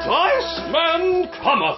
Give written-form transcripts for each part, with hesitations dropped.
Iceman cometh.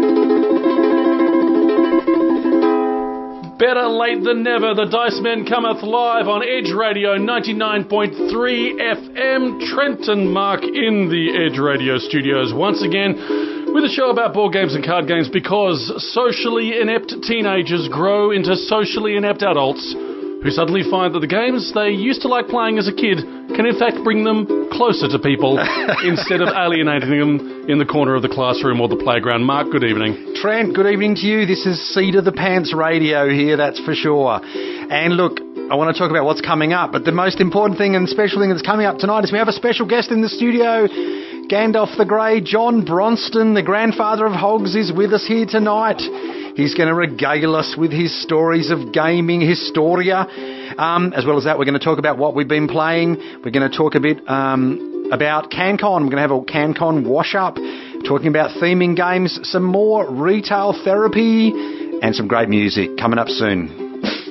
Better late than never, the Dice Men cometh live on Edge Radio 99.3 FM. Trent and Mark in the Edge Radio studios once again with a show about board games and card games, because socially inept teenagers grow into socially inept adults who suddenly find that the games they used to like playing as a kid can in fact bring them closer to people instead of alienating them in the corner of the classroom or the playground. Mark, good evening. Trent, good evening to you. This is Seat of the Pants Radio here, that's for sure. And look, I want to talk about what's coming up, but the most important thing and special thing that's coming up tonight is we have a special guest in the studio. Gandalf the Grey, John Bronston, the grandfather of Hogs, is with us here tonight. He's going to regale us with his stories of gaming historia. As well as that, we're going to talk about what we've been playing. We're going to talk a bit about CanCon. We're going to have a CanCon wash-up, talking about theming games, some more retail therapy, and some great music coming up soon.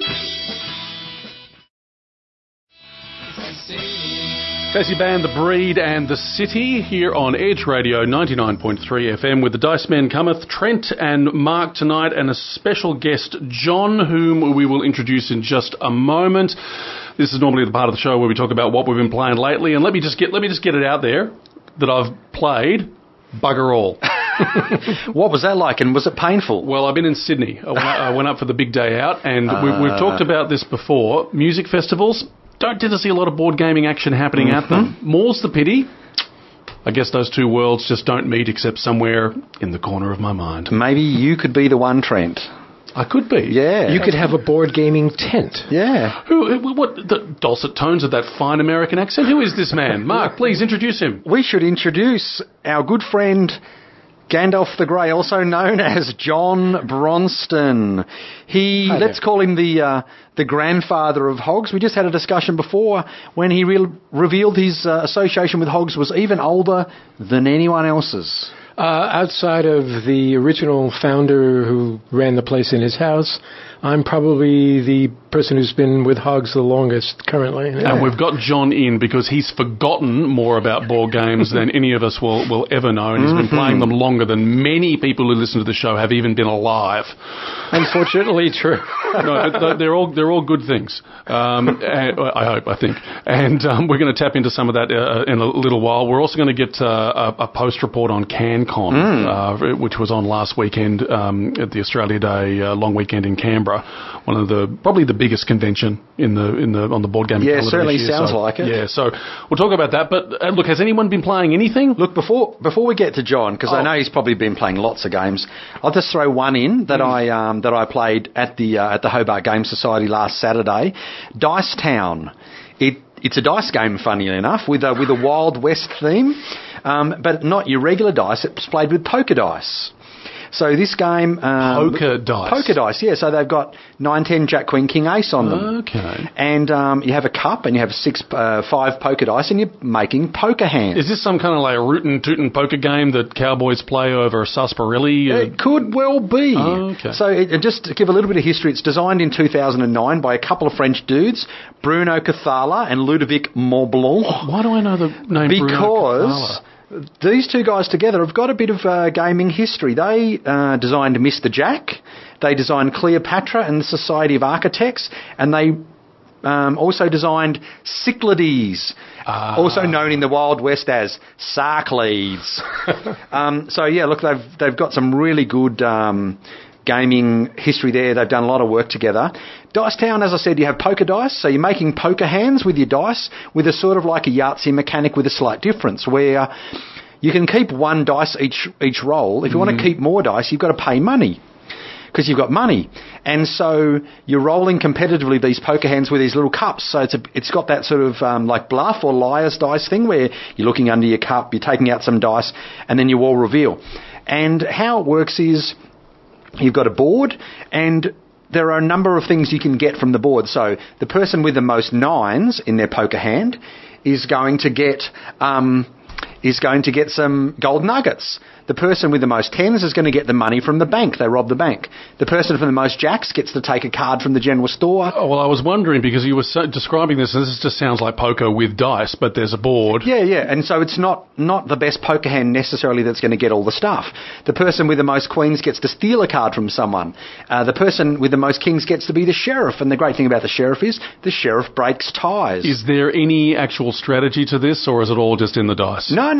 Classy band The Breed and The City here on Edge Radio 99.3 FM with the Dice Men cometh, Trent and Mark tonight, and a special guest, John, whom we will introduce in just a moment. This is normally the part of the show where we talk about what we've been playing lately, and let me just get it out there that I've played bugger all. What was that like, and was it painful? Well, I've been in Sydney. I went up for the big day out, and we've talked about this before. Music festivals don't tend to see a lot of board gaming action happening at them. More's the pity. I guess those two worlds just don't meet except somewhere in the corner of my mind. Maybe you could be the one, Trent. I could be. Yeah. You could have a board gaming tent. Yeah. What the dulcet tones of that fine American accent? Who is this man? Mark, please introduce him. We should introduce our good friend Gandalf the Grey, also known as John Bronston. Let's call him the grandfather of Hogs. We just had a discussion before when he revealed his association with Hogs was even older than anyone else's. Outside of the original founder who ran the place in his house, I'm probably the person who's been with Hogs the longest currently. Yeah. And we've got John in because he's forgotten more about board games than any of us will ever know, and he's been playing them longer than many people who listen to the show have even been alive. Unfortunately, true. No, but they're all good things. I think. And we're going to tap into some of that in a little while. We're also going to get a post report on CanCon, which was on last weekend at the Australia Day long weekend in Canberra. One of probably the biggest convention on the board gaming calendar. Yeah, certainly sounds like it. Yeah, so we'll talk about that. But look, has anyone been playing anything? Look, before we get to John, because I know he's probably been playing lots of games, I'll just throw one in that I played at the Hobart Game Society last Saturday. Dice Town. It's a dice game, funnily enough, with a Wild West theme, but not your regular dice. It's played with poker dice. So this game... poker dice? Poker dice, yeah. So they've got 9, 10, Jack, Queen, King, Ace on them. Okay. And you have a cup and you have 5 poker dice and you're making poker hands. Is this some kind of like a rootin' tootin' poker game that cowboys play over a sarsaparilla? It could well be. Oh, okay. So just to give a little bit of history, it's designed in 2009 by a couple of French dudes, Bruno Cathala and Ludovic Montblanc. Why do I know the name Bruno Cathala? These two guys together have got a bit of gaming history. They designed Mr. Jack, they designed Cleopatra and the Society of Architects, and they also designed Cyclades, also known in the Wild West as Sarclades. So yeah, look, they've got some really good gaming history there. They've done a lot of work together. Dice Town, as I said, you have poker dice, so you're making poker hands with your dice with a sort of like a Yahtzee mechanic with a slight difference where you can keep one dice each roll. If you want to keep more dice, you've got to pay money because you've got money. And so you're rolling competitively these poker hands with these little cups. So it's got that sort of like bluff or liar's dice thing where you're looking under your cup, you're taking out some dice, and then you all reveal. And how it works is you've got a board, and there are a number of things you can get from the board. So the person with the most 9s in their poker hand is going to get some gold nuggets. The person with the most tens is going to get the money from the bank. They rob the bank. The person from the most jacks gets to take a card from the general store. Oh, well, I was wondering, because you were describing this, and this just sounds like poker with dice, but there's a board. Yeah, and so it's not the best poker hand necessarily that's going to get all the stuff. The person with the most queens gets to steal a card from someone. The person with the most kings gets to be the sheriff, and the great thing about the sheriff is the sheriff breaks ties. Is there any actual strategy to this, or is it all just in the dice? No.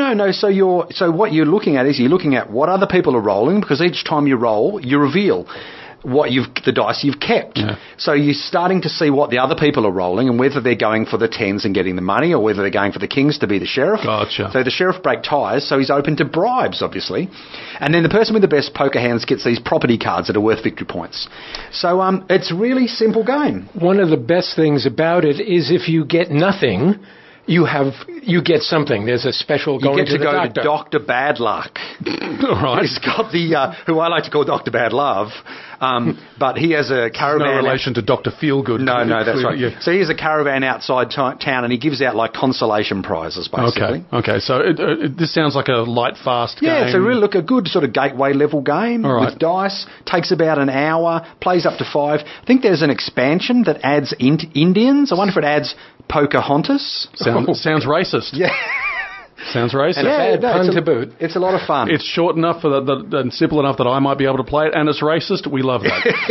So what you're looking at is you're looking at what other people are rolling, because each time you roll, you reveal the dice you've kept. Yeah. So you're starting to see what the other people are rolling and whether they're going for the tens and getting the money or whether they're going for the kings to be the sheriff. Gotcha. So the sheriff break ties, so he's open to bribes, obviously. And then the person with the best poker hands gets these property cards that are worth victory points. So it's a really simple game. One of the best things about it is if you get nothing, you get something. There's a special going to the doctor. You get to go to Dr. Bad Luck. All right. He's got who I like to call Dr. Bad Love, but he has a caravan. No relation to Dr. Feelgood. No, that's right. Yeah. So he has a caravan outside town, and he gives out like consolation prizes, basically. Okay. So this sounds like a light, fast game. Yeah, it's a good sort of gateway level game with dice. Takes about an hour. Plays up to 5. I think there's an expansion that adds Indians. I wonder if it adds Pocahontas. Sounds racist. Yeah. Sounds racist. And a bad pun to boot. It's a lot of fun. It's short enough and simple enough that I might be able to play it, and it's racist. We love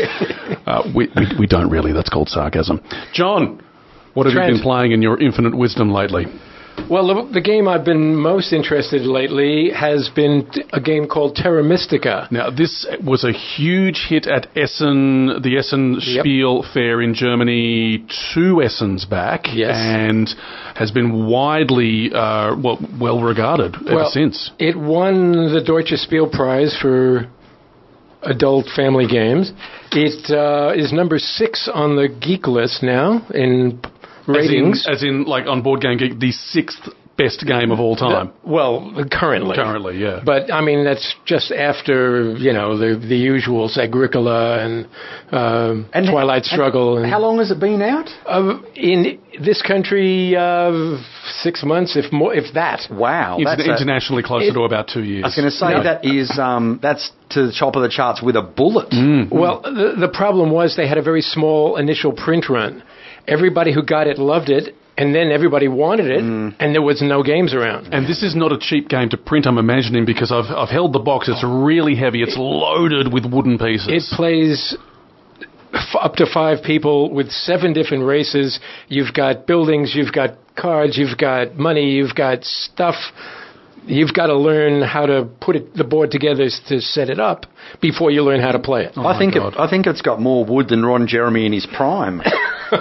that. We don't really. That's called sarcasm. John, what have you been playing in your infinite wisdom lately? Well, the game I've been most interested in lately has been a game called Terra Mystica. Now, this was a huge hit at Essen, the Essen Spiel Fair in Germany 2 Essens back, and has been widely well regarded ever since. Oh, It won the Deutsche Spiel Prize for adult family games. It is number 6 on the Geek list now in ratings. As in, like, on Board Game Geek, the 6th best game of all time. Currently. Currently, yeah. But, I mean, that's just after, the usuals, Agricola and Twilight Struggle. How long has it been out? In this country, 6 months, if that. Wow. Internationally closer to about 2 years. I was going to say, that is, that's to the top of the charts with a bullet. Well, the problem was they had a very small initial print run. Everybody who got it loved it, and then everybody wanted it, and there was no games around. And this is not a cheap game to print, I'm imagining, because I've held the box. It's really heavy. It's loaded with wooden pieces. It plays up to 5 people with 7 different races. You've got buildings, you've got cards, you've got money, you've got stuff. You've got to learn how to put the board together to set it up before you learn how to play it. I think it's got more wood than Ron Jeremy in his prime. Please.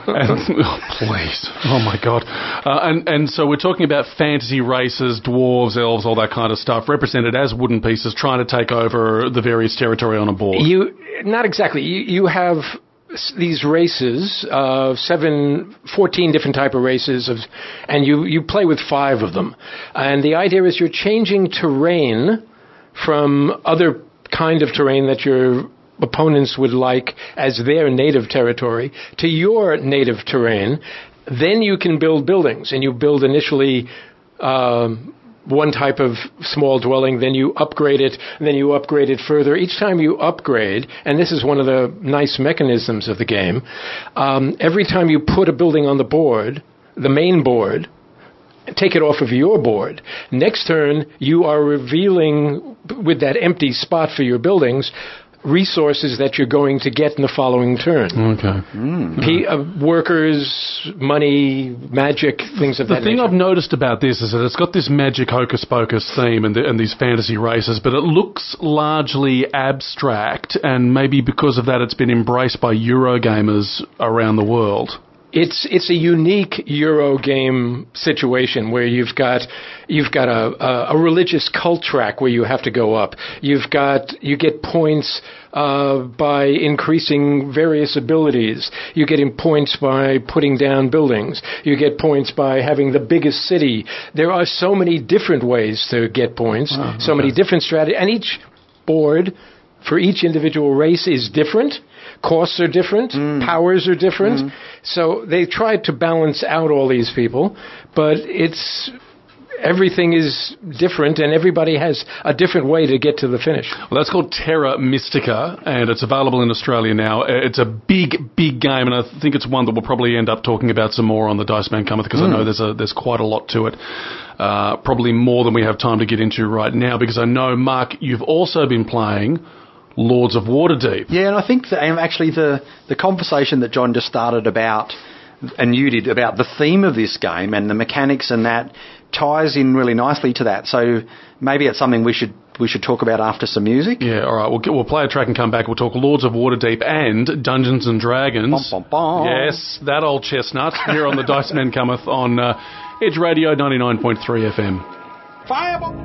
Oh, my God. And so we're talking about fantasy races, dwarves, elves, all that kind of stuff, represented as wooden pieces, trying to take over the various territory on a board. Not exactly. You have these races, 14 different type of races, and you play with 5 of them. And the idea is you're changing terrain from other kind of terrain that your opponents would like as their native territory to your native terrain. Then you can build buildings, and you build initially one type of small dwelling, then you upgrade it, and then you upgrade it further. Each time you upgrade, and this is one of the nice mechanisms of the game, every time you put a building on the board, the main board, take it off of your board, next turn you are revealing, with that empty spot for your buildings, resources that you're going to get in the following turn. Okay. Workers, money, magic, things of that nature. The thing I've noticed about this is that it's got this magic hocus-pocus theme and these fantasy races, but it looks largely abstract, and maybe because of that it's been embraced by Eurogamers around the world. It's a unique Euro game situation where you've got a religious cult track where you have to go up. You get points by increasing various abilities. You get points by putting down buildings. You get points by having the biggest city. There are so many different ways to get points. So many different strategies, and each board for each individual race is different. Costs are different. Powers are different. So they tried to balance out all these people, but everything is different, and everybody has a different way to get to the finish. Well, that's called Terra Mystica, and it's available in Australia now. It's a big, big game, and I think it's one that we'll probably end up talking about some more on the Dice Man Cometh, because I know there's quite a lot to it. Probably more than we have time to get into right now, because I know, Mark, you've also been playing Lords of Waterdeep. Yeah, and I think that actually the conversation that John just started about, and you did, about the theme of this game and the mechanics and that, ties in really nicely to that. So maybe it's something we should talk about after some music. Yeah, all right. We'll play a track and come back. We'll talk Lords of Waterdeep and Dungeons and Dragons. Bum, bum, bum. Yes, that old chestnut here on the Dice Man Cometh on Edge Radio 99.3 FM. Fireball!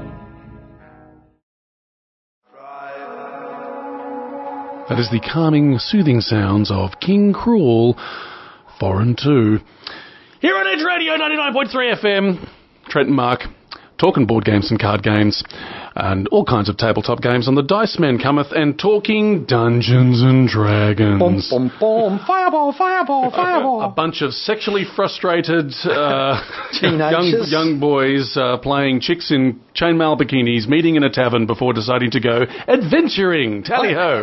That is the calming, soothing sounds of King Cruel, Foreign 2. Here on Edge Radio 99.3 FM, Trent and Mark, talking board games and card games and all kinds of tabletop games on the Dice Man Cometh, and talking Dungeons and Dragons. Bum, bum, bum. Fireball, fireball, fireball. A bunch of sexually frustrated teenagers, young boys playing chicks in chainmail bikinis, meeting in a tavern before deciding to go adventuring. Tally-ho.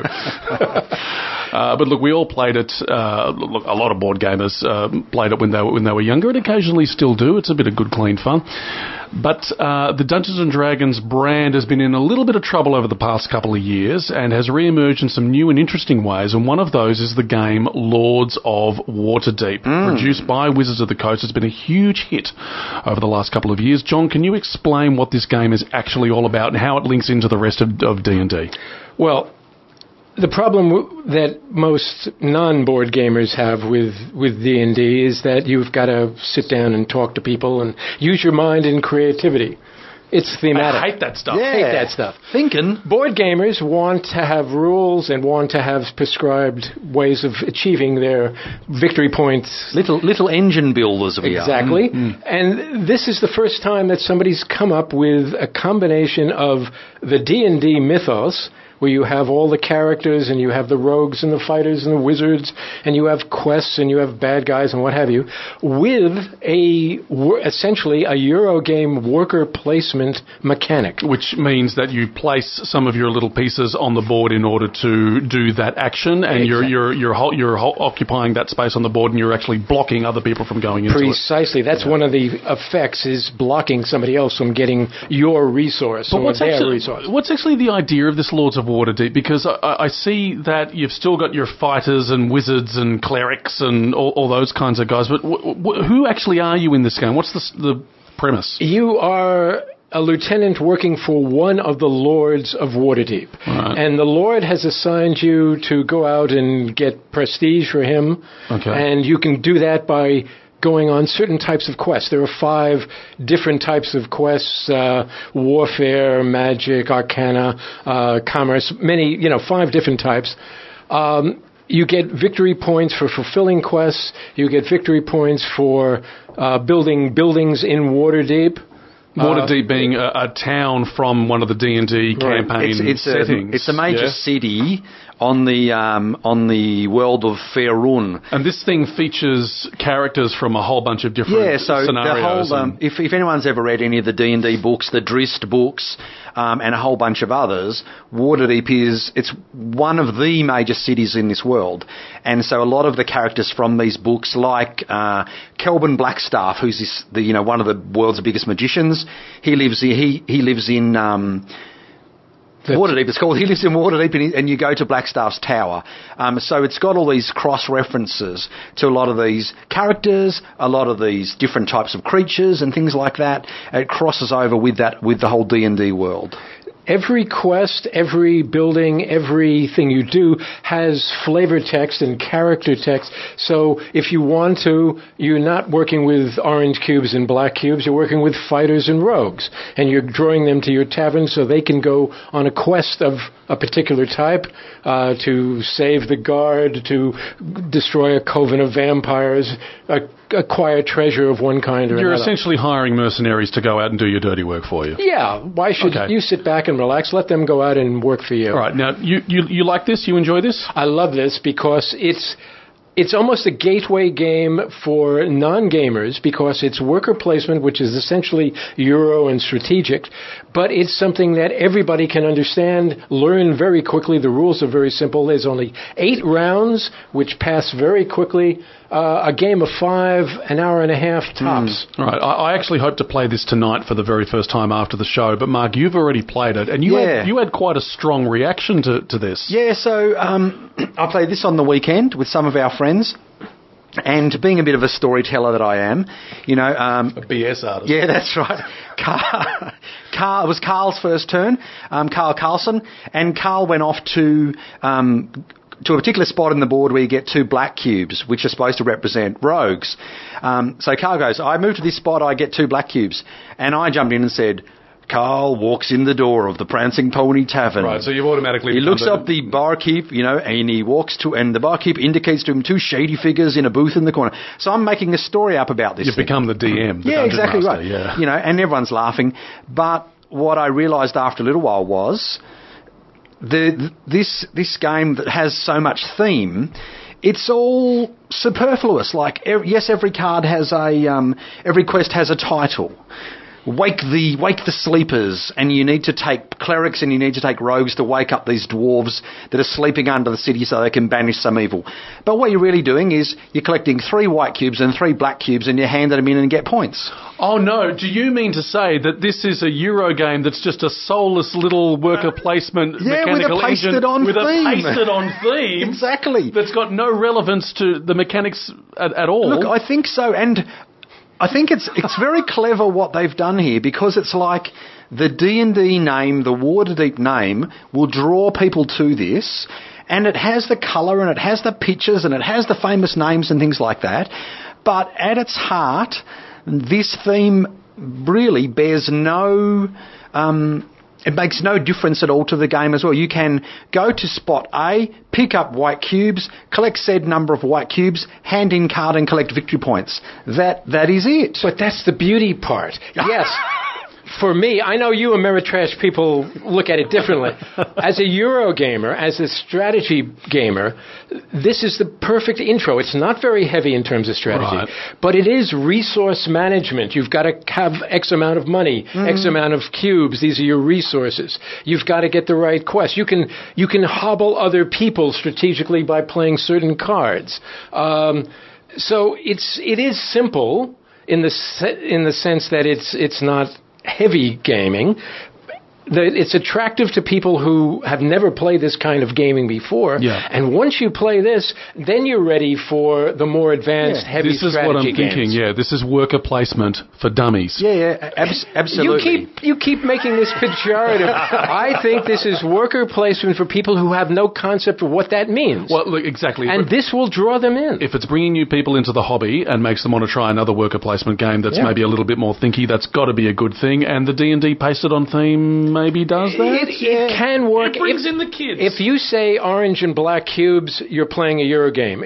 But look, we all played it. Look, a lot of board gamers played it when they were younger, and occasionally still do. It's a bit of good, clean fun. But the Dungeons and Dragons brand has been in a little bit of trouble over the past couple of years and has re-emerged in some new and interesting ways. And one of those is the game Lords of Waterdeep, produced by Wizards of the Coast. It's been a huge hit over the last couple of years. John, can you explain what this game is actually all about and how it links into the rest of D&D? Well, the problem that most non-board gamers have with D&D is that you've got to sit down and talk to people and use your mind and creativity. It's thematic. I hate that stuff. Yeah. I hate that stuff. Thinking. Board gamers want to have rules and want to have prescribed ways of achieving their victory points. Little engine builders we are. Exactly. And this is the first time that somebody's come up with a combination of the D&D mythos, where you have all the characters and you have the rogues and the fighters and the wizards and you have quests and you have bad guys and what have you, with essentially a Eurogame worker placement mechanic. Which means that you place some of your little pieces on the board in order to do that action, and you're occupying that space on the board, and you're actually blocking other people from going into it. Precisely. That's one of the effects, is blocking somebody else from getting your resource or their resource. What's actually the idea of this Lords of Waterdeep? Because I see that you've still got your fighters and wizards and clerics and all those kinds of guys, but who actually are you in this game? What's the premise? You are a lieutenant working for one of the Lords of Waterdeep. Right. And the Lord has assigned you to go out and get prestige for him. Okay. And you can do that by going on certain types of quests. There are 5 different types of quests: warfare, magic, arcana, commerce, 5 different types. You get victory points for fulfilling quests. You get victory points for building buildings in Waterdeep. Waterdeep being a town from one of the D&D campaign settings. It's a major city on the world of Faerun. And this thing features characters from a whole bunch of different scenarios. The whole, if anyone's ever read any of the D&D books, the Drizzt books, and a whole bunch of others, Waterdeep it's one of the major cities in this world. And so a lot of the characters from these books, like Kelvin Blackstaff, who's one of the world's biggest magicians, he lives in Waterdeep, it's called. He lives in Waterdeep, and you go to Blackstaff's tower. So it's got all these cross-references to a lot of these characters, a lot of these different types of creatures and things like that. It crosses over with the whole D&D world. Every quest, every building, everything you do has flavor text and character text. So if you want to, you're not working with orange cubes and black cubes. You're working with fighters and rogues. And you're drawing them to your tavern so they can go on a quest of a particular type, to save the guard, to destroy a coven of vampires, acquire treasure of one kind or another. You're essentially hiring mercenaries to go out and do your dirty work for you. Yeah. Why should you sit back and relax? Let them go out and work for you. All right. Now, you like this? You enjoy this? I love this because it's It's almost a gateway game for non-gamers because it's worker placement, which is essentially Euro and strategic, but it's something that everybody can understand, learn very quickly. The rules are very simple. There's only 8 rounds, which pass very quickly. A game of 5, an hour and a half tops. All right. I actually hope to play this tonight for the very first time after the show. But Mark, you've already played it, and you had quite a strong reaction to this. Yeah. So I played this on the weekend with some of our friends. And being a bit of a storyteller that I am, you know... a BS artist. Yeah, that's right. It was Carl's first turn, Carl Carlson, and Carl went off to a particular spot in the board where you get 2 black cubes, which are supposed to represent rogues. So Carl goes, I move to this spot, I get 2 black cubes. And I jumped in and said... Carl walks in the door of the Prancing Pony Tavern. Right, so you've automatically... He looks up the barkeep, you know, and he walks to... And the barkeep indicates to him 2 shady figures in a booth in the corner. So I'm making a story up about this. You've become the DM. Yeah, exactly master, right. Yeah. You know, and everyone's laughing. But what I realised after a little while was... This game that has so much theme... It's all superfluous. Like, yes, every card has every quest has a title. Wake the sleepers, and you need to take clerics and you need to take rogues to wake up these dwarves that are sleeping under the city so they can banish some evil. But what you're really doing is you're collecting 3 white cubes and 3 black cubes and you're handing them in and get points. Oh no, do you mean to say that this is a Euro game that's just a soulless little worker placement mechanical engine with a pasted-on theme? Exactly. That's got no relevance to the mechanics at all? Look, I think so, and... I think it's very clever what they've done here because it's like the D&D name, the Waterdeep name, will draw people to this, and it has the colour and it has the pictures and it has the famous names and things like that. But at its heart, this theme really bears no... it makes no difference at all to the game as well. You can go to spot A, pick up white cubes, collect said number of white cubes, hand in card and collect victory points. That is it. But that's the beauty part. Yes. For me, I know you Ameritrash people look at it differently. As a Euro gamer, as a strategy gamer, this is the perfect intro. It's not very heavy in terms of strategy, but it is resource management. You've got to have X amount of money, X amount of cubes. These are your resources. You've got to get the right quest. You can hobble other people strategically by playing certain cards. So it is simple in the sense that it's not heavy gaming. It's attractive to people who have never played this kind of gaming before. Yeah. And once you play this, then you're ready for the more advanced, heavy strategy games. This is what I'm thinking, yeah. This is worker placement for dummies. Yeah, absolutely. You keep making this pejorative. I think this is worker placement for people who have no concept of what that means. Well, look, exactly. And this will draw them in. If it's bringing new people into the hobby and makes them want to try another worker placement game that's maybe a little bit more thinky, that's got to be a good thing. And the D&D pasted on theme maybe does that? It can work. It brings in the kids. If you say orange and black cubes, you're playing a Euro game.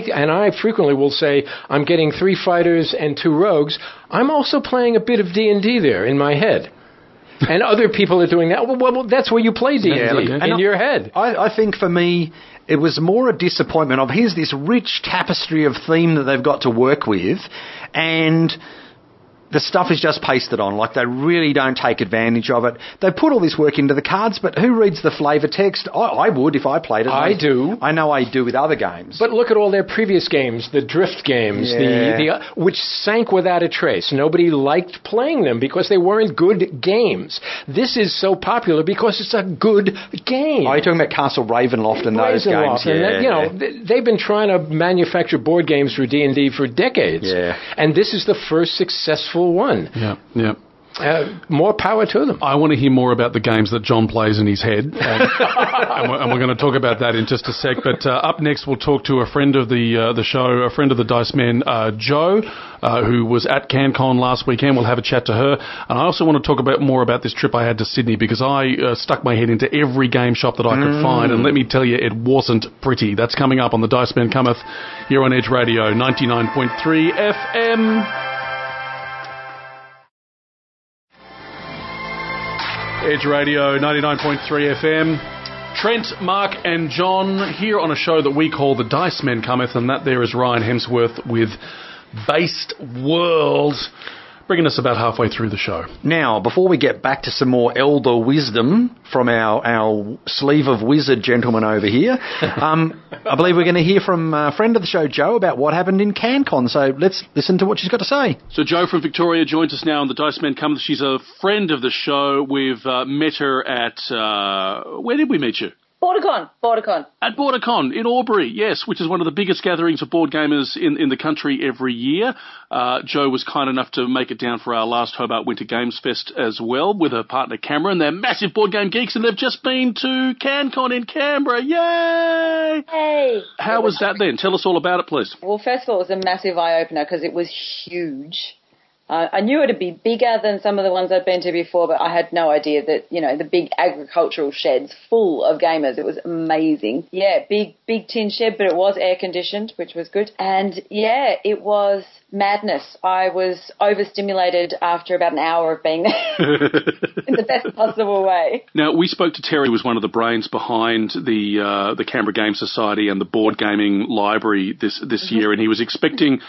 I frequently will say, I'm getting 3 fighters and 2 rogues, I'm also playing a bit of D&D there in my head. And other people are doing that. Well, that's where you play D&D, in your head. I think for me, it was more a disappointment of here's this rich tapestry of theme that they've got to work with, and the stuff is just pasted on. Like, they really don't take advantage of it. They put all this work into the cards, but who reads the flavour text? I would if I played it. I do. I know I do with other games. But look at all their previous games, the drift games, which sank without a trace. Nobody liked playing them because they weren't good games. This is so popular because it's a good game. Are you talking about Castle Ravenloft and those games? They've been trying to manufacture board games for D&D for decades. Yeah. And this is the first successful one. Yeah. More power to them. I want to hear more about the games that John plays in his head, and we're going to talk about that in just a sec. But up next, we'll talk to a friend of the show, a friend of the Dice Men, Jo, who was at CanCon last weekend. We'll have a chat to her, and I also want to talk more about this trip I had to Sydney, because I stuck my head into every game shop that I could find, and let me tell you, it wasn't pretty. That's coming up on the Dice Men Cometh here on Edge Radio 99.3 FM. Edge Radio 99.3 FM. Trent, Mark and John here on a show that we call The Dice Men Cometh, and that there is Ryan Hemsworth with Based World, bringing us about halfway through the show. Now, before we get back to some more elder wisdom from our sleeve of wizard gentleman over here, I believe we're going to hear from a friend of the show, Jo, about what happened in CanCon. So let's listen to what she's got to say. So Jo from Victoria joins us now on The Dice Men Cometh. She's a friend of the show. We've met her at... where did we meet you? BorderCon. At BorderCon in Albury, yes, which is one of the biggest gatherings of board gamers in the country every year. Jo was kind enough to make it down for our last Hobart Winter Games Fest as well with her partner Cameron. They're massive board game geeks and they've just been to CanCon in Canberra. Yay! Hey! How was that then? Tell us all about it, please. Well, first of all, it was a massive eye-opener because it was huge. I knew it would be bigger than some of the ones I'd been to before, but I had no idea that, the big agricultural sheds full of gamers. It was amazing. Yeah, big tin shed, but it was air-conditioned, which was good. And, yeah, it was madness. I was overstimulated after about an hour of being there in the best possible way. Now, we spoke to Terry, who was one of the brains behind the Canberra Game Society and the board gaming library this year, and he was expecting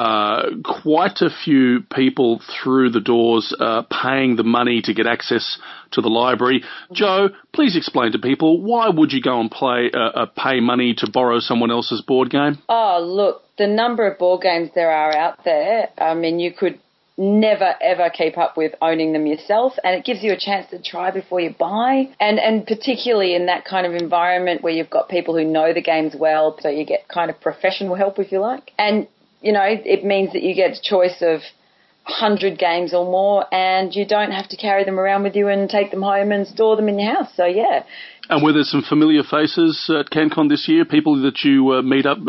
quite a few people through the doors paying the money to get access to the library. Jo, please explain to people, why would you go and pay money to borrow someone else's board game? Oh, look, the number of board games there are out there, I mean, you could never, ever keep up with owning them yourself, and it gives you a chance to try before you buy, and particularly in that kind of environment where you've got people who know the games well, so you get kind of professional help, if you like. And, it means that you get a choice of 100 games or more, and you don't have to carry them around with you and take them home and store them in your house. So, yeah. And were there some familiar faces at CanCon this year, people that you meet up,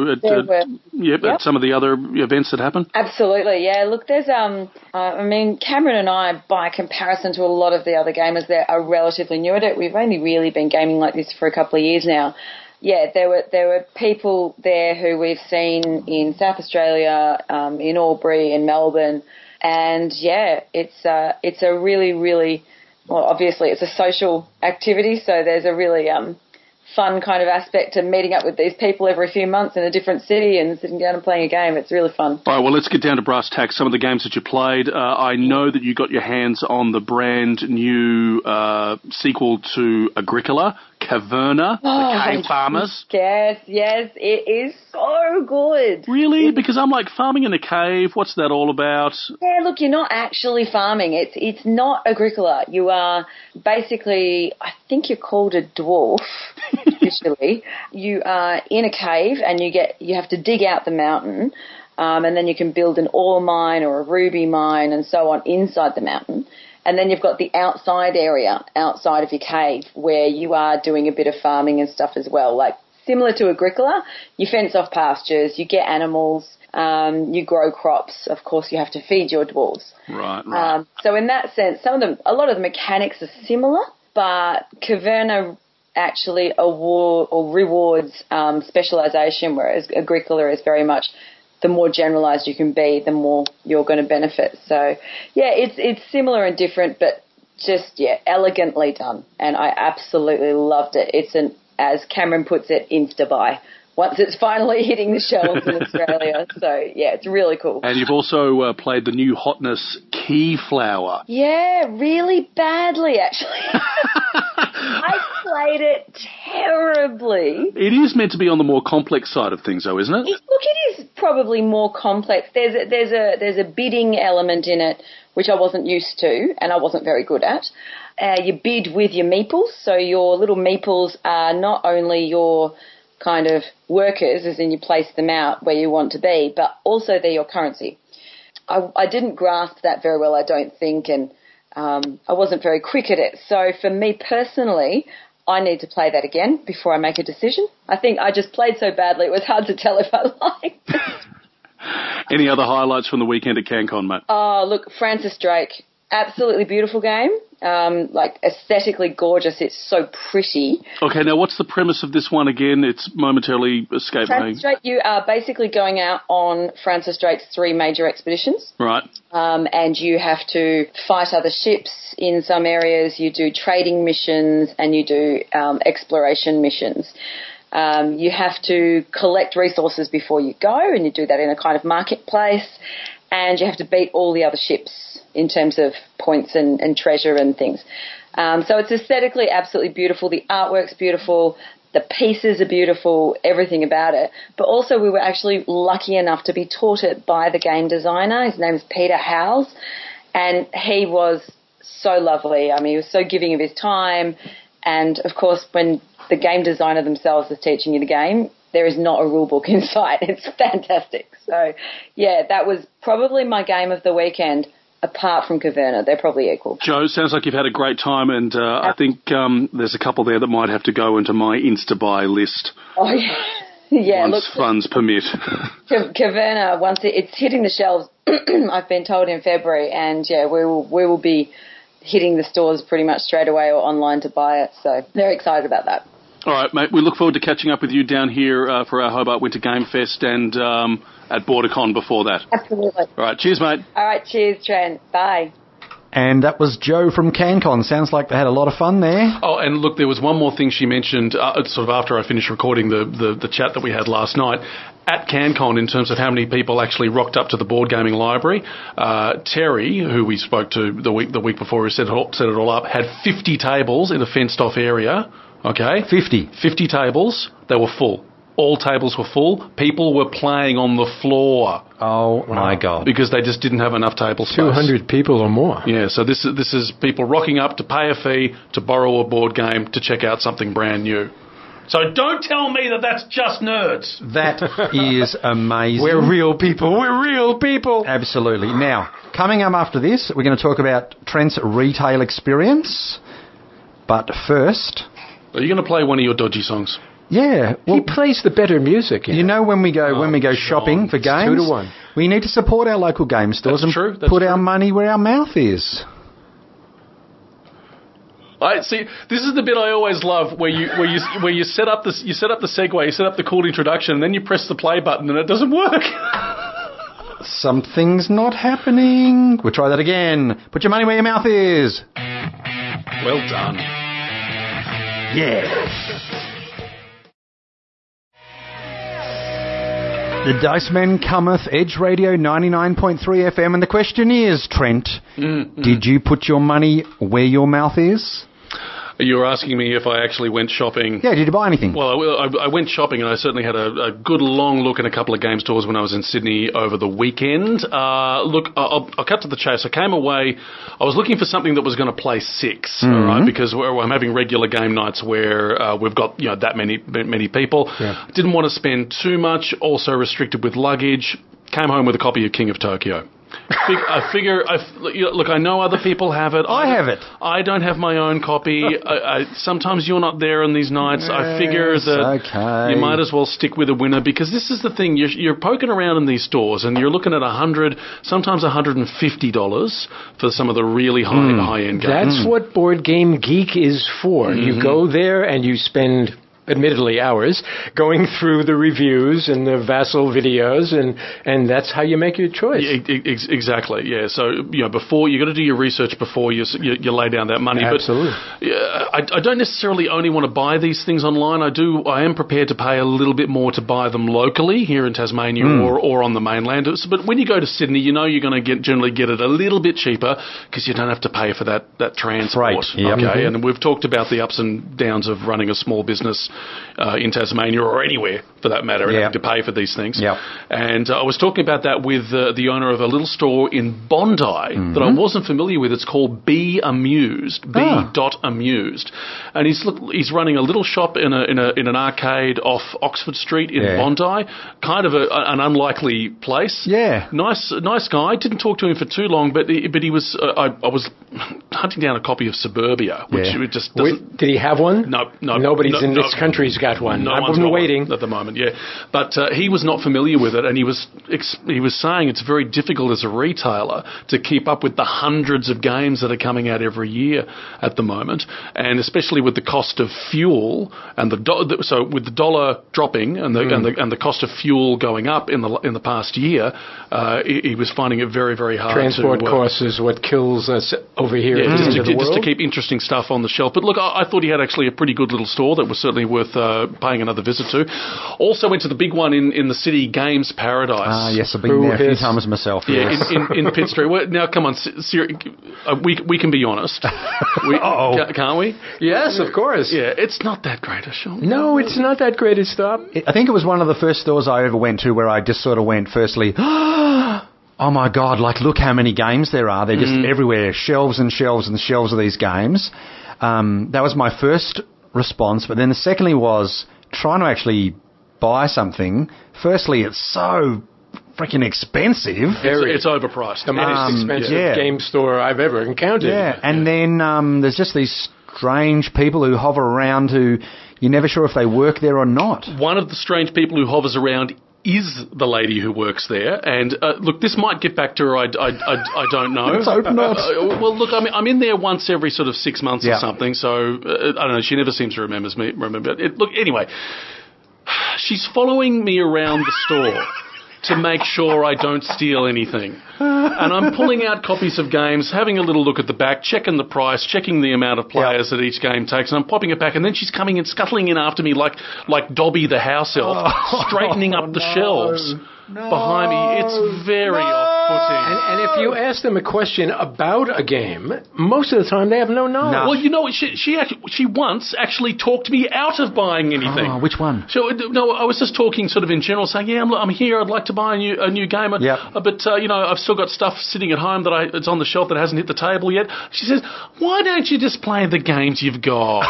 at some of the other events that happen? Absolutely, yeah. Look, there's, Cameron and I, by comparison to a lot of the other gamers there, are relatively new at it. We've only really been gaming like this for a couple of years now. Yeah, there were people there who we've seen in South Australia, in Albury, in Melbourne, and yeah, it's a really, really, well, obviously it's a social activity, so there's a really fun kind of aspect to meeting up with these people every few months in a different city and sitting down and playing a game. It's really fun. All right, well, let's get down to brass tacks. Some of the games that you played. I know that you got your hands on the brand new sequel to Agricola, Caverna, the Cave Farmers. Yes, it is so good. Really? Because I'm like, farming in a cave, what's that all about? Yeah, look, you're not actually farming. It's not Agricola. You are basically, I think you're called a dwarf, officially. You are in a cave and you have to dig out the mountain, and then you can build an ore mine or a ruby mine and so on inside the mountain. And then you've got the outside area, outside of your cave, where you are doing a bit of farming and stuff as well. Like, similar to Agricola, you fence off pastures, you get animals, you grow crops. Of course, you have to feed your dwarves. Right. So in that sense, a lot of the mechanics are similar, but Caverna actually rewards specialisation, whereas Agricola is very much the more generalised you can be, the more you're going to benefit. So, yeah, it's similar and different, but just, elegantly done. And I absolutely loved it. It's as Cameron puts it, insta-buy. Once it's finally hitting the shelves in Australia. So, yeah, it's really cool. And you've also played the new hotness, Keyflower. Yeah, really badly, actually. I played it terribly. It is meant to be on the more complex side of things, though, isn't it? Look, it is probably more complex. There's a bidding element in it, which I wasn't used to and I wasn't very good at. You bid with your meeples, so your little meeples are not only your kind of workers, as in you place them out where you want to be, but also they're your currency. I didn't grasp that very well, I don't think, and I wasn't very quick at it. So for me personally, I need to play that again before I make a decision. I think I just played so badly, it was hard to tell if I liked it. Any other highlights from the weekend at CanCon, mate? Oh, look, Francis Drake. Absolutely beautiful game. like aesthetically gorgeous. It's so pretty. Okay, now what's the premise of this one again? It's momentarily escaped me. Francis Drake, you are basically going out on Francis Drake's 3 major expeditions. Right. And you have to fight other ships in some areas. You do trading missions and you do exploration missions. You have to collect resources before you go, and you do that in a kind of marketplace. And you have to beat all the other ships in terms of points and treasure and things. So it's aesthetically absolutely beautiful. The artwork's beautiful. The pieces are beautiful, everything about it. But also we were actually lucky enough to be taught it by the game designer. His name is Peter Howes. And he was so lovely. I mean, he was so giving of his time. And, of course, when the game designer themselves is teaching you the game, there is not a rule book in sight. It's fantastic. So, yeah, that was probably my game of the weekend, apart from Caverna. They're probably equal. Joe, sounds like you've had a great time, and I think there's a couple there that might have to go into my Insta-buy list. Oh, yeah. Yeah, once funds permit. Caverna, once it's hitting the shelves, I've been told in February, and, yeah, we will be hitting the stores pretty much straight away or online to buy it. So very excited about that. All right, mate. We look forward to catching up with you down here for our Hobart Winter Game Fest and at BorderCon before that. Absolutely. All right, cheers, mate. All right, cheers, Trent. Bye. And that was Joe from CanCon. Sounds like they had a lot of fun there. Oh, and look, there was one more thing she mentioned sort of after I finished recording the chat that we had last night. At CanCon, in terms of how many people actually rocked up to the board gaming library, Terry, who we spoke to the week before, who set it all up, had 50 tables in a fenced-off area. Okay? 50 tables. They were full. All tables were full. People were playing on the floor. Oh, my God. Because they just didn't have enough table space. 200 people or more. Yeah, so this is people rocking up to pay a fee, to borrow a board game, to check out something brand new. So don't tell me that that's just nerds. That is amazing. We're real people. We're real people. Absolutely. Now, coming up after this, we're going to talk about Trent's retail experience. But first... Are you going to play one of your dodgy songs? Yeah. Well, he plays the better music. You know, when we go shopping for games, 2-1. We need to support our local game stores That's put true. our money where our mouth is. I see. This is the bit I always love, where you set up the segue, you set up the cool introduction, and then you press the play button, and it doesn't work. Something's not happening. We'll try that again. Put your money where your mouth is. Well done. Yeah. The Dice Men cometh, Edge Radio 99.3 FM, and the question is, Trent, did you put your money where your mouth is? You were asking me if I actually went shopping. Yeah, did you buy anything? Well, I went shopping, and I certainly had a good long look at a couple of game stores when I was in Sydney over the weekend. Look, I'll cut to the chase. I came away, I was looking for something that was going to play 6, all right, because I'm having regular game nights where we've got that many people. Yeah. Didn't want to spend too much, also restricted with luggage. Came home with a copy of King of Tokyo. I figure, look, I know other people have it. I have it. I don't have my own copy. Sometimes you're not there on these nights. Yes, I figure that you might as well stick with a winner, because this is the thing. You're poking around in these stores and you're looking at $100, sometimes $150 for some of the really high-end games. That's what Board Game Geek is for. You go there and you spend... admittedly hours, going through the reviews and the Vassal videos, and that's how you make your choice. Yeah, exactly, yeah. So, before, you got to do your research before you lay down that money. Absolutely. But I don't necessarily only want to buy these things online. I am prepared to pay a little bit more to buy them locally here in Tasmania or on the mainland. But when you go to Sydney, you're going to generally get it a little bit cheaper because you don't have to pay for that transport. Right. Yep. Okay, and we've talked about the ups and downs of running a small business in Tasmania or anywhere for that matter, and having to pay for these things. Yep. And I was talking about that with the owner of a little store in Bondi that I wasn't familiar with. It's called Be Amused, Amused, and he's running a little shop in an arcade off Oxford Street in Bondi, kind of an unlikely place. Yeah, nice guy. Didn't talk to him for too long, but he was. I was hunting down a copy of Suburbia, which just doesn't. Did he have one? No. Nobody's in this country's got one. No I've one's been got waiting one at the moment. moment, yeah. But he was not familiar with it, and he was saying it's very difficult as a retailer to keep up with the hundreds of games that are coming out every year at the moment, and especially with the cost of fuel and so with the dollar dropping and the cost of fuel going up in the past year, he was finding it very, very hard. Transport costs is what kills us over here. Yeah, just to keep interesting stuff on the shelf. But look, I thought he had actually a pretty good little store that was certainly worth paying another visit to. Also went to the big one in the city, Games Paradise. Yes, I've been there a few times myself. Yeah, yes. in Pitt Street. Well, now, come on, we can be honest. Can't we? Yes, of course. Yeah, it's not that great a shop. No, it's not that great a stop. I think it was one of the first stores I ever went to where I just sort of went, firstly, oh my God, like look how many games there are. They're just everywhere, shelves and shelves and shelves of these games. That was my first response. But then the secondly was trying to actually buy something. Firstly, it's so freaking expensive. It's overpriced. The most expensive game store I've ever encountered. Yeah, and then there's just these strange people who hover around who you're never sure if they work there or not. One of the strange people who hovers around is the lady who works there. And look, this might get back to her. I don't know. Let's hope not. Well, look, I'm in there once every sort of 6 months or something. So I don't know. She never seems to remember it. Look, anyway, she's following me around the store to make sure I don't steal anything. And I'm pulling out copies of games, having a little look at the back, checking the price, checking the amount of players that each game takes, and I'm popping it back, and then she's coming and scuttling in after me like Dobby the house elf, straightening up the shelves behind me. It's very off-putting. And if you ask them a question about a game, most of the time they have no knowledge. No. Well, you know, she once actually talked me out of buying anything. Oh, which one? So, no, I was just talking sort of in general, saying, yeah, I'm here, I'd like to buy a new game, but you know, I've still got stuff sitting at home it's on the shelf that hasn't hit the table yet. She says, why don't you just play the games you've got?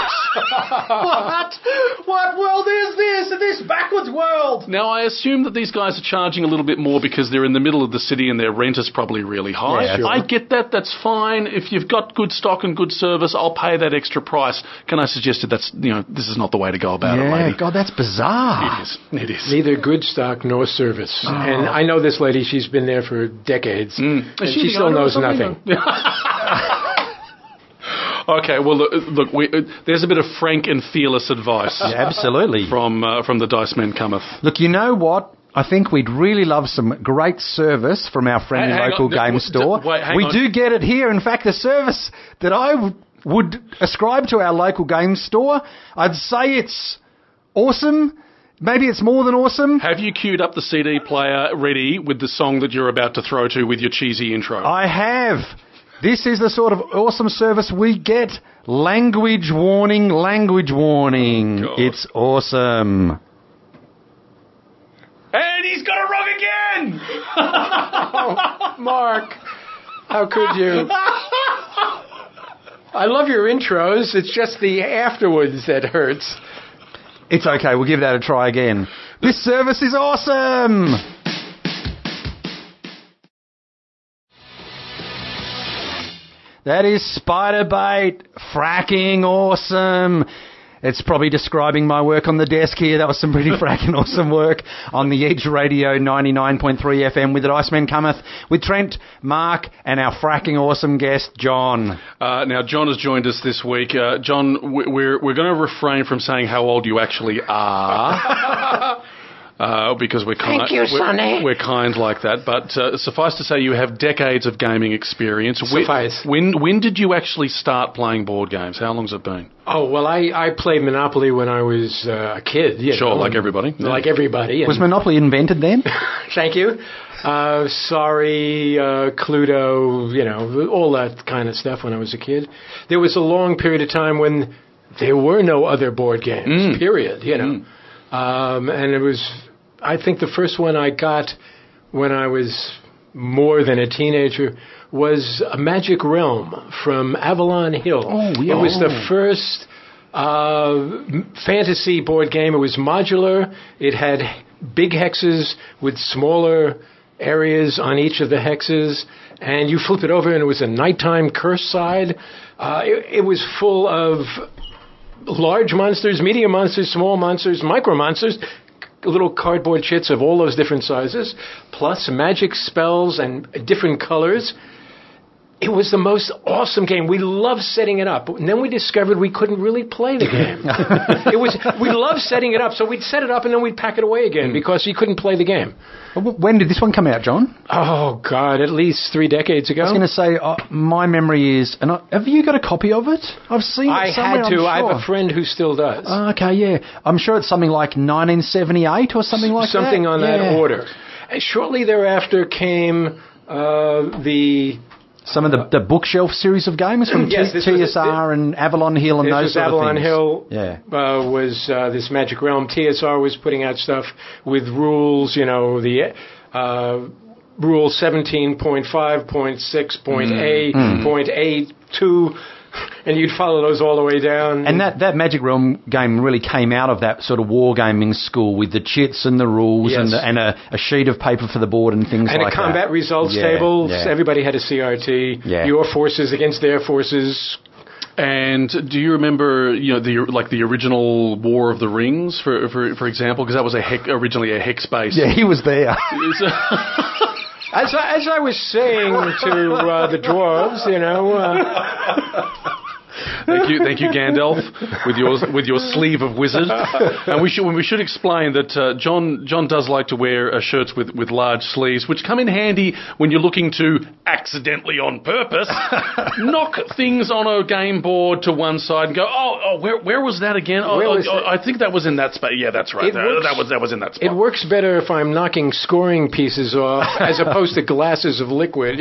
What world is this? This backwards world? Now, I assume that these guys are charging a little bit more because they're in the middle of the city and their rent is probably really high. Yeah, sure. I get that. That's fine. If you've got good stock and good service, I'll pay that extra price. Can I suggest that this is not not the way to go about it, lady. God, that's bizarre. It is. Neither good stock nor service. Oh. And I know this lady, she's been there for decades, and she still knows nothing. Okay, well, look, there's a bit of frank and fearless advice. Yeah, absolutely. From the Dice Men Cometh. Look, you know what? I think we'd really love some great service from our friendly local game store. We do get it here. In fact, the service that I would ascribe to our local game store, I'd say it's awesome. Maybe it's more than awesome. Have you queued up the CD player ready with the song that you're about to throw to with your cheesy intro? I have. This is the sort of awesome service we get. Language warning, language warning. God. It's awesome. And he's got it wrong again! Oh, Mark, how could you? I love your intros. It's just the afterwards that hurts. It's okay. We'll give that a try again. This service is awesome! That is Spiderbait. Fracking awesome. It's probably describing my work on the desk here. That was some pretty fracking awesome work on the Edge Radio 99.3 FM with the Dice Men Cometh, with Trent, Mark, and our fracking awesome guest, John. Now, John has joined us this week. John, we're going to refrain from saying how old you actually are. Because we're kind. Thank you, Sonny. We're kind like that, but suffice to say, you have decades of gaming experience. Suffice. When did you actually start playing board games? How long's it been? Oh well, I played Monopoly when I was a kid. Sure, like everybody. Yeah. Like everybody. Was Monopoly invented then? Thank you. Sorry, Cluedo. All that kind of stuff when I was a kid. There was a long period of time when there were no other board games. Period. And it was. I think the first one I got when I was more than a teenager was a Magic Realm from Avalon Hill. Oh, yeah. It was the first fantasy board game. It was modular. It had big hexes with smaller areas on each of the hexes, and you flip it over and it was a nighttime curse side. It was full of large monsters, medium monsters, small monsters, micro monsters, little cardboard chits of all those different sizes, plus magic spells and different colors. It was the most awesome game. We loved setting it up. And then we discovered we couldn't really play the game. We loved setting it up, so we'd set it up and then we'd pack it away again because you couldn't play the game. When did this one come out, John? Oh, God, at least 3 decades ago. I was going to say, my memory is... have you got a copy of it? I've seen it somewhere, I had to. I'm sure. I have a friend who still does. Okay, yeah. I'm sure it's something like 1978 or something like that. Something on that order. And shortly thereafter came some of the bookshelf series of games from TSR and Avalon Hill and those sort of things. Avalon Hill was this Magic Realm. TSR was putting out stuff with rules, the rule 17.5.6.A.8.2, and you'd follow those all the way down. And that Magic Realm game really came out of that sort of wargaming school with the chits and the rules and a sheet of paper for the board and things like that. And a combat results table. Yeah. Everybody had a CRT. Yeah. Your forces against their forces. And do you remember, the original War of the Rings, for example? Because that was originally a hex-based. Yeah, he was there. As I was saying to the dwarves, Thank you, Gandalf, with your sleeve of wizard. And we should explain that John does like to wear shirts with large sleeves, which come in handy when you're looking to accidentally, on purpose, knock things on a game board to one side and go, where was that again? I think that was in that space. Yeah, that's right. That was in that spot. It works better if I'm knocking scoring pieces off as opposed to glasses of liquid.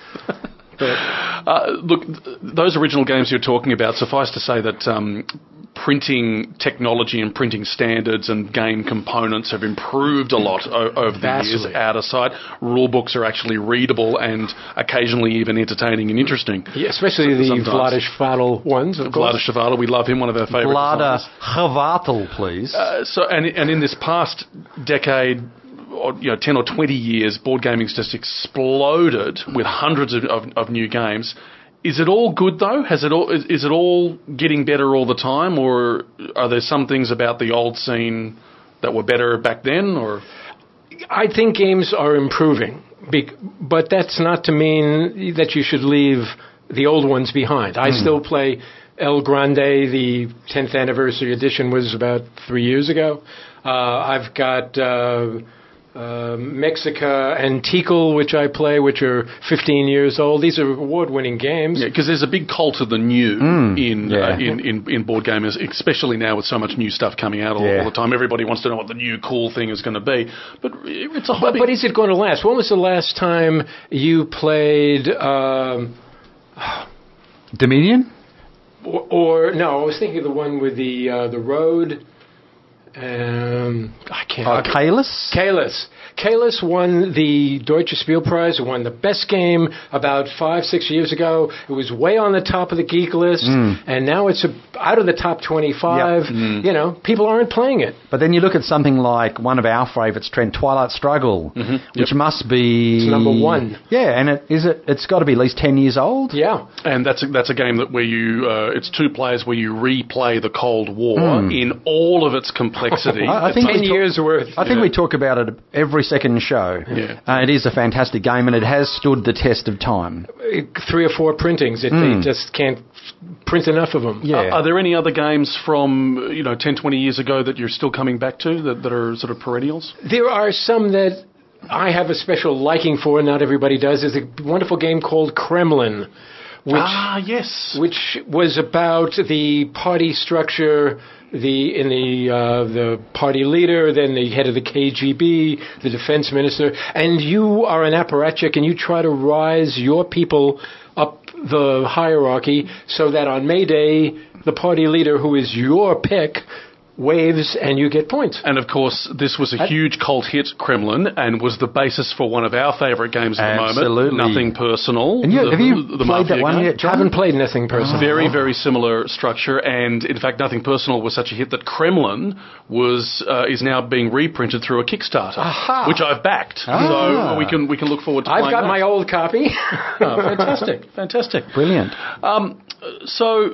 Look, those original games you're talking about, suffice to say that printing technology and printing standards and game components have improved a lot over the years out of sight. Rule books are actually readable and occasionally even entertaining and interesting. Yeah, especially the Vlaada Chvátil ones, of course. Vlaada Chvátil, we love him, one of our favourite Vlaada Chvátil, please. And in this past decade, 10 or 20 years, board gaming's just exploded with hundreds of new games. Is it all good, though? Is it all getting better all the time, or are there some things about the old scene that were better back then? Or I think games are improving, but that's not to mean that you should leave the old ones behind. I still play El Grande. The 10th anniversary edition was about 3 years ago. I've got Mexica and Tikal, which I play, which are 15 years old. These are award-winning games. Yeah, because there's a big cult of the new in board gamers, especially now with so much new stuff coming out all the time. Everybody wants to know what the new cool thing is going to be. But it's a hobby. But is it going to last? When was the last time you played Dominion? Or no, I was thinking of the one with the road. I can't. Caylus? Caylus won the Deutsche Spielpreis. It won the best game about 5-6 years ago. It was way on the top of the geek list, and now it's out of the top 25. Yep. People aren't playing it. But then you look at something like one of our favourites, Trent, Twilight Struggle, which must be... It's number one. Yeah, and it's got to be at least 10 years old. Yeah. And that's a game where you... it's 2 players where you replay the Cold War in all of its complexity. I think 10 years worth. I think we talk about it every second show. Yeah. It is a fantastic game, and it has stood the test of time. 3 or 4 printings. They just can't print enough of them. Yeah. Are there any other games from 10, 20 years ago that you're still coming back to that are sort of perennials? There are some that I have a special liking for, and not everybody does. There's a wonderful game called Kremlin, which was about the party structure, the party leader, then the head of the KGB, the defense minister, and you are an apparatchik, and you try to rise your people up the hierarchy so that on May Day, the party leader, who is your pick, waves and you get points. And of course, this was a huge cult hit, Kremlin, and was the basis for one of our favourite games at the moment, Nothing Personal. And have you played that one yet, John? I haven't played Nothing Personal. Very, very similar structure, and in fact, Nothing Personal was such a hit that Kremlin is now being reprinted through a Kickstarter, which I've backed. So we can look forward to playing that. I've got my old copy. Fantastic. Brilliant. So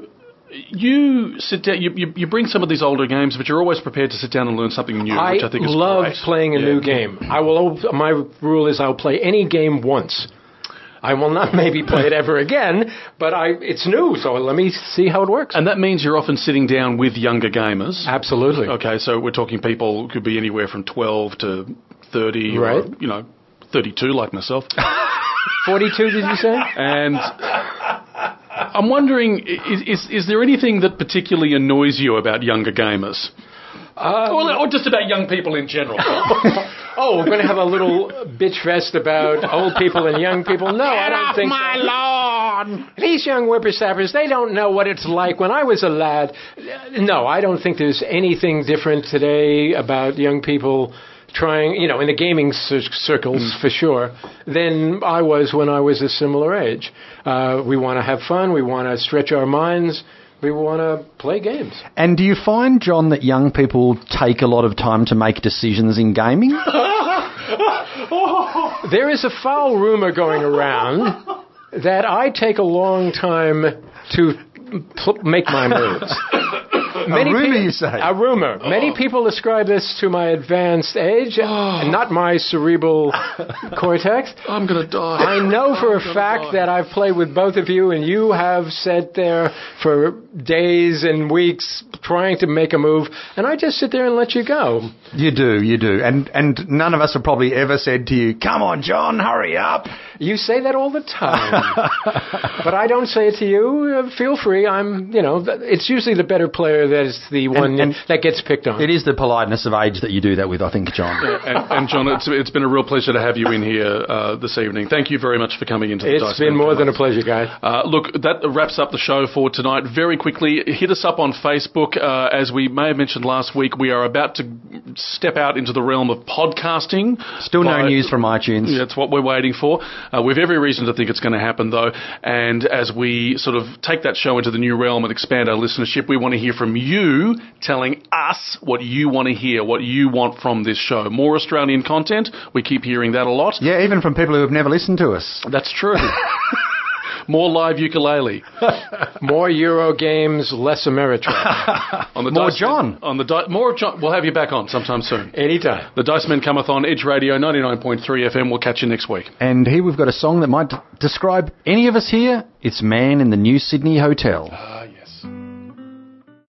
you sit down, you bring some of these older games, but you're always prepared to sit down and learn something new, which I think is great. I love playing a new game. My rule is I'll play any game once. I will not maybe play it ever again, but it's new, so let me see how it works. And that means you're often sitting down with younger gamers. Absolutely. Okay, so we're talking people could be anywhere from 12 to 30, right. or 32 like myself. 42, did you say? And I'm wondering, is there anything that particularly annoys you about younger gamers? Or just about young people in general? We're going to have a little bitch fest about old people and young people? No, I don't think so. Get off my lawn! These young whippersnappers, they don't know what it's like when I was a lad. No, I don't think there's anything different today about young people trying, in the gaming circles for sure, than I was when I was a similar age. We want to have fun. We want to stretch our minds. We want to play games. And do you find, John, that young people take a lot of time to make decisions in gaming? There is a foul rumor going around that I take a long time to make my moves. A rumor, you say? A rumor. Many people ascribe this to my advanced age, not my cerebral cortex. I'm going to die. I know for a fact that I've played with both of you, and you have sat there for days and weeks trying to make a move, and I just sit there and let you go. You do. And none of us have probably ever said to you, "Come on, John, hurry up." You say that all the time. But I don't say it to you. Feel free. It's usually the better player that is the one that gets picked on. It is the politeness of age that you do that with, I think, John. And John, it's been a real pleasure to have you in here this evening. Thank you very much for coming into the Dice Men. It's been more than a pleasure, guys. Look, that wraps up the show for tonight. Very quickly, hit us up on Facebook. As we may have mentioned last week, we are about to step out into the realm of podcasting. Still no news from iTunes. That's what we're waiting for. We have every reason to think it's going to happen, though. And as we sort of take that show into the new realm and expand our listenership, we want to hear from you telling us what you want to hear, what you want from this show. More Australian content. We keep hearing that a lot. Yeah, even from people who have never listened to us. That's true. More live ukulele. More Euro games, less Ameritrash. More John. More John. We'll have you back on sometime soon. Anytime. The Dice Men cometh on Edge Radio 99.3 FM. We'll catch you next week. And here we've got a song that might describe any of us here. It's Man in the New Sydney Hotel.